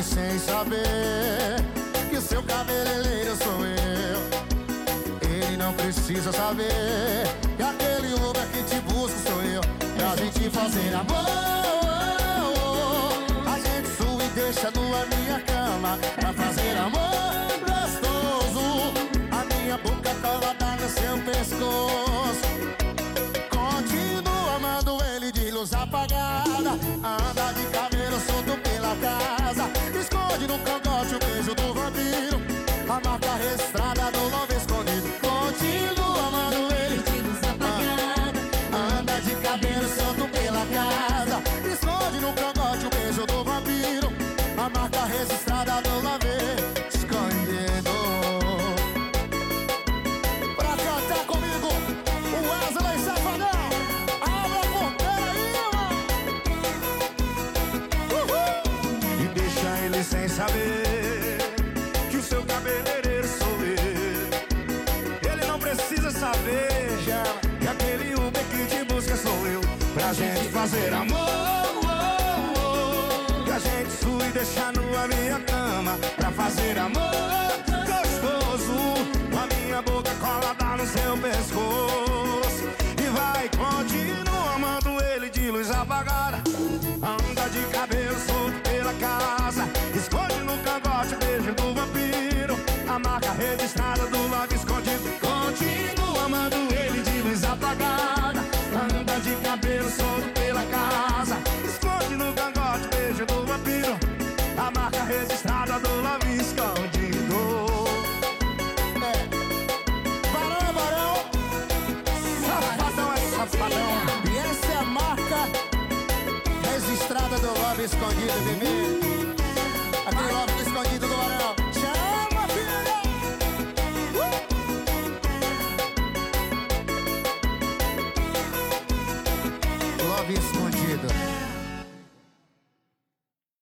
ele sem saber que seu cabeleireiro sou eu. Ele não precisa saber que aquele Uber que te busca sou eu. Pra gente fazer amor, a gente sua e deixa nua minha cama. Pra fazer amor gostoso, a minha boca colada no seu pescoço. Continua amando ele de luz apagada, anda de cabelo solto pela casa, esconde no cangote o beijo do vampiro, a marca registrada do love escondido. Continua amando ele de luz apagada, anda de cabelo solto pela casa, esconde no cangote o beijo do vampiro, a marca registrada do love escondido. Pra cantar comigo, o Wesley Safadão, abre a porteira aí, mano. E deixa ele sem saber que o seu cabeleireiro sou eu. Ele não precisa saber que aquele Uber que te busca sou eu. Pra gente fazer amor, que a gente sua e deixa nua minha cama. Pra fazer amor gostoso, com a minha boca colada no seu pescoço. E vai, continua amando ele de luz apagada, anda de cabelo solto pela casa, esconde no cangote o beijo do vampiro, a marca registrada do love escondido. Continua amando ele de luz apagada, anda de cabelo solto pela casa, esconde no cangote o beijo do vampiro, a marca registrada do love escondido. Barão é barão, safadão é safadão. E essa é a marca registrada do love escondido, bebê.